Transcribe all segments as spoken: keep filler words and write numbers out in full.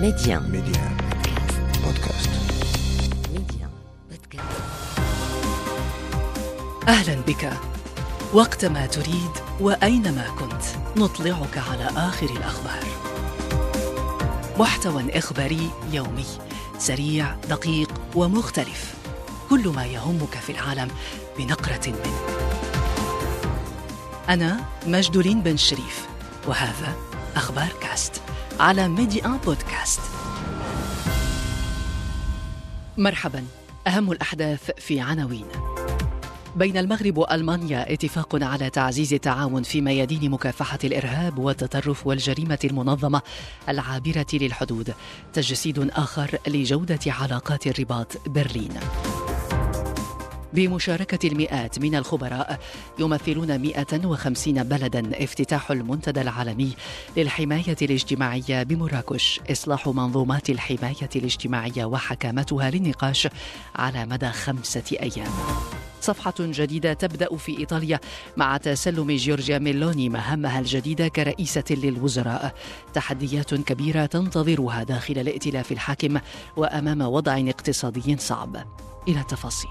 ميديان ميديان بودكاست. ميديان بودكاست. أهلا بك. وقتما تريد وأينما كنت نطلعك على آخر الأخبار. محتوى إخباري يومي سريع دقيق ومختلف، كل ما يهمك في العالم بنقرة منه. أنا مجدولين بن شريف، وهذا أخبار كاست على ميديان بودكاست. مرحبا. أهم الأحداث في عناوين. بين المغرب وألمانيا اتفاق على تعزيز التعاون في ميادين مكافحة الإرهاب والتطرف والجريمة المنظمة العابرة للحدود، تجسيد آخر لجودة علاقات الرباط برلين. بمشاركة المئات من الخبراء يمثلون مئة وخمسين بلداً افتتاح المنتدى العالمي للحماية الاجتماعية بمراكش، إصلاح منظومات الحماية الاجتماعية وحكامتها للنقاش على مدى خمسة أيام. صفحة جديدة تبدأ في إيطاليا مع تسلم جورجيا ميلوني مهامها الجديدة كرئيسة للوزراء. تحديات كبيرة تنتظرها داخل الائتلاف الحاكم وأمام وضع اقتصادي صعب. إلى التفاصيل.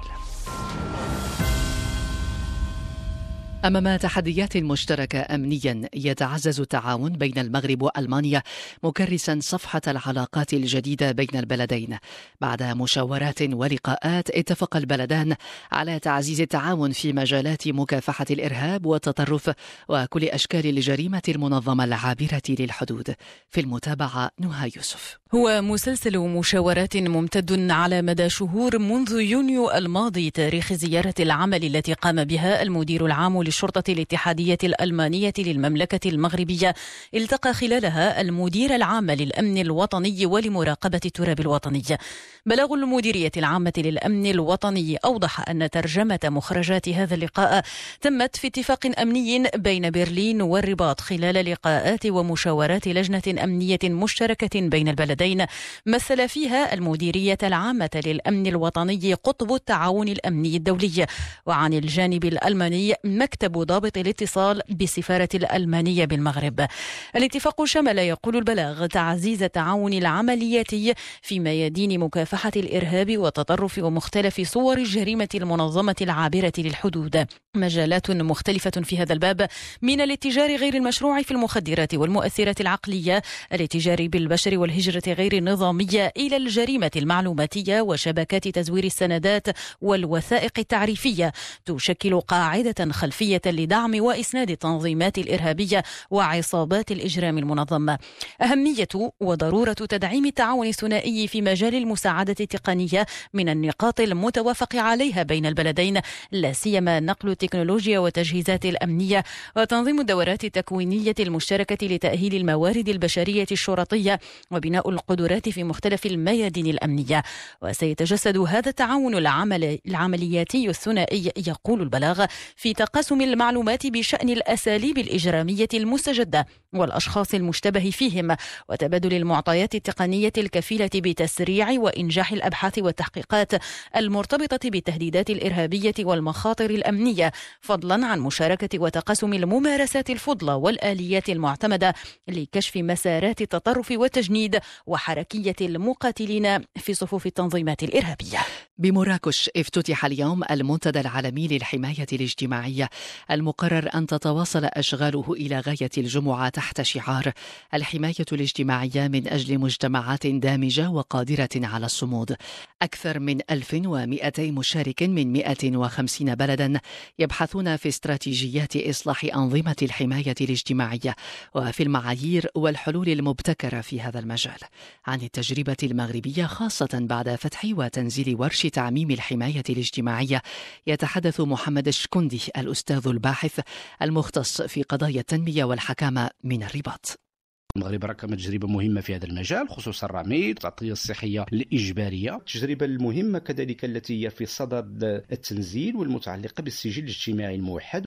أمام تحديات مشتركة أمنياً، يتعزز التعاون بين المغرب وألمانيا مكرساً صفحة العلاقات الجديدة بين البلدين. بعد مشاورات ولقاءات اتفق البلدان على تعزيز التعاون في مجالات مكافحة الإرهاب والتطرف وكل أشكال الجريمة المنظمة العابرة للحدود. في المتابعة نهى يوسف. هو مسلسل مشاورات ممتد على مدى شهور منذ يونيو الماضي، تاريخ زيارة العمل التي قام بها المدير العام للشرطة الاتحادية الألمانية للمملكة المغربية. التقى خلالها المدير العام للأمن الوطني ولمراقبة التراب الوطني. بلاغ المديرية العامة للأمن الوطني أوضح أن ترجمة مخرجات هذا اللقاء تمت في اتفاق أمني بين برلين والرباط خلال لقاءات ومشاورات لجنة أمنية مشتركة بين البلدين، مثل فيها المديرية العامة للأمن الوطني قطب التعاون الأمني الدولي، وعن الجانب الألماني مكتب ضابط الاتصال بالسفارة الألمانية بالمغرب. الاتفاق شمل، يقول البلاغ، تعزيز التعاون العملياتي في ميادين مكافحة الإرهاب والتطرف ومختلف صور الجريمة المنظمة العابرة للحدود. مجالات مختلفة في هذا الباب، من الاتجار غير المشروع في المخدرات والمؤثرات العقلية، الاتجار بالبشر والهجرة غير النظامية، إلى الجريمة المعلوماتية وشبكات تزوير السندات والوثائق التعريفية، تشكل قاعدة خلفية لدعم وإسناد التنظيمات الإرهابية وعصابات الإجرام المنظم. أهمية وضرورة تدعيم التعاون الثنائي في مجال المساعدة التقنية من النقاط المتوافق عليها بين البلدين، لا سيما نقل التكنولوجيا والتجهيزات الأمنية وتنظيم الدورات التكوينية المشتركة لتأهيل الموارد البشرية الشرطية وبناء القدرات في مختلف الميادين الأمنية. وسيتجسد هذا التعاون العمل العملياتي الثنائي، يقول البلاغ، في تقاسم المعلومات بشأن الأساليب الإجرامية المستجدة والأشخاص المشتبه فيهم، وتبادل المعطيات التقنية الكفيلة بتسريع وإنجاح الأبحاث والتحقيقات المرتبطة بالتهديدات الإرهابية والمخاطر الأمنية، فضلا عن مشاركة وتقاسم الممارسات الفضلى والآليات المعتمدة لكشف مسارات التطرف والتجنيد وحركية المقاتلين في صفوف التنظيمات الإرهابية. بمراكش افتتح اليوم المنتدى العالمي للحماية الاجتماعية، المقرر أن تتواصل أشغاله إلى غاية الجمعة تحت شعار الحماية الاجتماعية من أجل مجتمعات دامجة وقادرة على الصمود. أكثر من ألف ومئتي مشارك من مئة وخمسين بلدا يبحثون في استراتيجيات إصلاح أنظمة الحماية الاجتماعية وفي المعايير والحلول المبتكرة في هذا المجال. عن التجربة المغربية، خاصة بعد فتح وتنزيل ورش تعميم الحماية الاجتماعية، يتحدث محمد الشكندي الأستاذ الباحث المختص في قضايا التنمية والحكامة من الرباط. المغرب رقم تجربة مهمة في هذا المجال، خصوصا الرميد، التغطية الصحية الإجبارية. التجربة المهمة كذلك التي هي في صدد التنزيل والمتعلقة بالسجل الاجتماعي الموحد،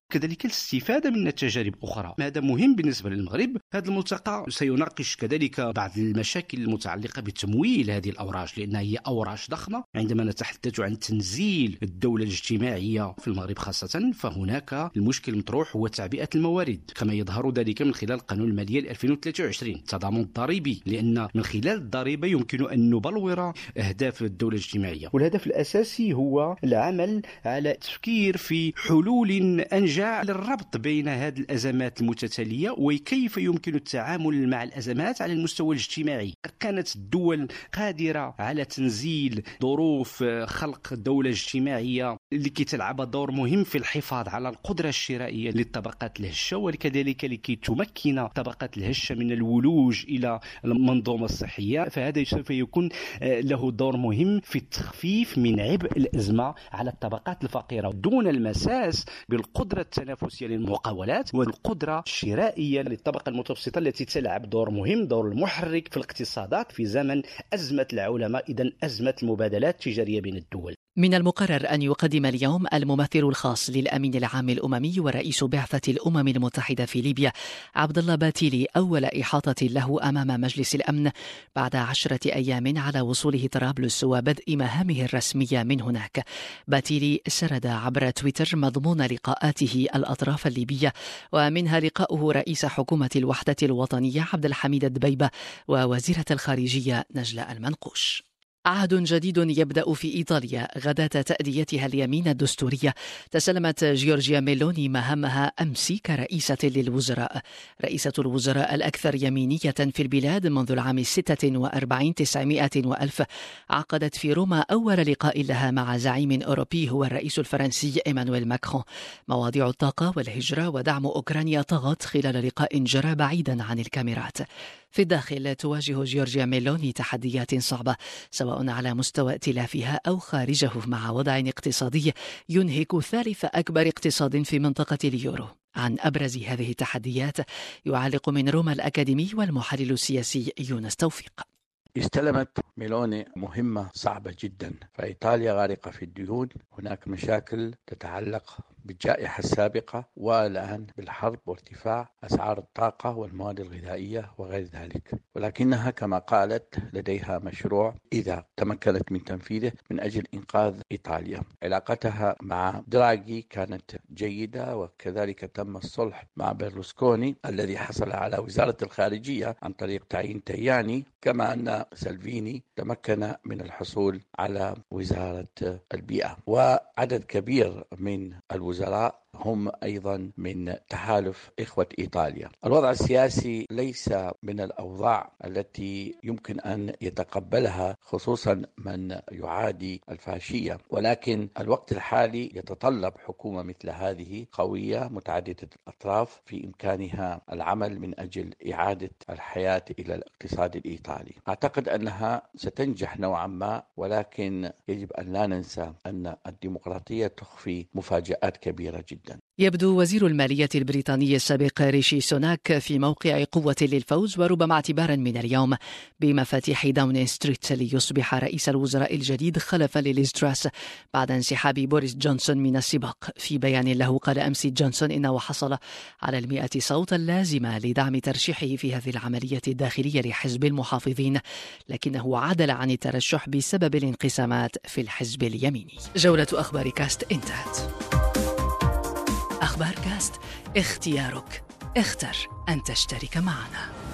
كذلك الاستفادة من تجارب أخرى. هذا مهم بالنسبة للمغرب. هذا الملتقى سيناقش كذلك بعض المشاكل المتعلقة بتمويل هذه الأوراش، لأنها هي أوراش ضخمة. عندما نتحدث عن تنزيل الدولة الاجتماعية في المغرب خاصة، فهناك المشكل المطروح هو تعبئة الموارد، كما يظهر ذلك من خلال قانون المالية ألفين وثلاثة وعشرين التضامن الضريبي، لأن من خلال الضريبة يمكن أن نبلور أهداف الدولة الاجتماعية. والهدف الأساسي هو العمل على التفكير في حلول أنجع للربط بين هذه الأزمات المتتالية وكيف يمكن التعامل مع الأزمات على المستوى الاجتماعي. كانت الدول قادرة على تنزيل ظروف خلق دولة اجتماعية لكي تلعب دور مهم في الحفاظ على القدرة الشرائية للطبقات الهشة، وكذلك لكي تمكن الطبقات الهشة من الولوج إلى المنظومة الصحية. فهذا سوف يكون له دور مهم في التخفيف من عبء الأزمة على الطبقات الفقيرة دون المساس بالقدرة التنافسية للمقاولات والقدرة الشرائية للطبقة المتوسطة التي تلعب دور مهم، دور المحرك في الاقتصادات في زمن أزمة العولمة، إذن أزمة المبادلات التجارية بين الدول. من المقرر أن يقدم اليوم الممثل الخاص للأمين العام الأممي ورئيس بعثة الأمم المتحدة في ليبيا عبد الله باتيلي أول إحاطة له أمام مجلس الأمن بعد عشرة أيام على وصوله طرابلس وبدء مهامه الرسمية من هناك. باتيلي سرد عبر تويتر مضمون لقاءاته الأطراف الليبية، ومنها لقاؤه رئيس حكومة الوحدة الوطنية عبد الحميد الدبيبة ووزيرة الخارجية نجلاء المنقوش. عهد جديد يبدأ في إيطاليا غداة تأديتها اليمين الدستورية. تسلمت جيورجيا ميلوني مهامها أمس كرئيسة للوزراء، رئيسة الوزراء الأكثر يمينية في البلاد منذ العام ستة وأربعين تسعمائة وألف. عقدت في روما أول لقاء لها مع زعيم أوروبي هو الرئيس الفرنسي إيمانويل ماكرون. مواضيع الطاقة والهجرة ودعم أوكرانيا طغت خلال لقاء جرى بعيدا عن الكاميرات. في الداخل تواجه جيورجيا ميلوني تحديات صعبة سواء على مستوى ائتلافها أو خارجه، مع وضع اقتصادي ينهك ثالث أكبر اقتصاد في منطقة اليورو. عن أبرز هذه التحديات يعلق من روما الأكاديمي والمحلل السياسي يونس توفيق. استلمت ميلوني مهمة صعبة جدا، فإيطاليا غارقة في الديون، هناك مشاكل تتعلق بالجائحة السابقة والآن بالحرب وارتفاع أسعار الطاقة والمواد الغذائية وغير ذلك، ولكنها كما قالت لديها مشروع إذا تمكنت من تنفيذه من أجل إنقاذ إيطاليا. علاقتها مع دراغي كانت جيدة، وكذلك تم الصلح مع بيرلوسكوني الذي حصل على وزارة الخارجية عن طريق تعيين تياني، كما أن سلفيني تمكن من الحصول على وزارة البيئة، وعدد كبير من الوزراء هم أيضا من تحالف إخوة إيطاليا. الوضع السياسي ليس من الأوضاع التي يمكن أن يتقبلها خصوصا من يعادي الفاشية، ولكن الوقت الحالي يتطلب حكومة مثل هذه قوية متعددة الأطراف في إمكانها العمل من أجل إعادة الحياة إلى الاقتصاد الإيطالي. أعتقد أنها ستنجح نوعا ما، ولكن يجب أن لا ننسى أن الديمقراطية تخفي مفاجآت كبيرة جدا. يبدو وزير المالية البريطاني السابق ريشي سوناك في موقع قوة للفوز، وربما اعتبارا من اليوم بمفاتيح داونين ستريت ليصبح رئيس الوزراء الجديد خلفا لليز تراس بعد انسحاب بوريس جونسون من السباق. في بيان له قال أمس جونسون إنه حصل على المئة صوت اللازمة لدعم ترشيحه في هذه العملية الداخلية لحزب المحافظين، لكنه عدل عن الترشح بسبب الانقسامات في الحزب اليميني. جولة أخبار كاست انتهت. أخبار كاست، اختيارك، اختر أن تشترك معنا.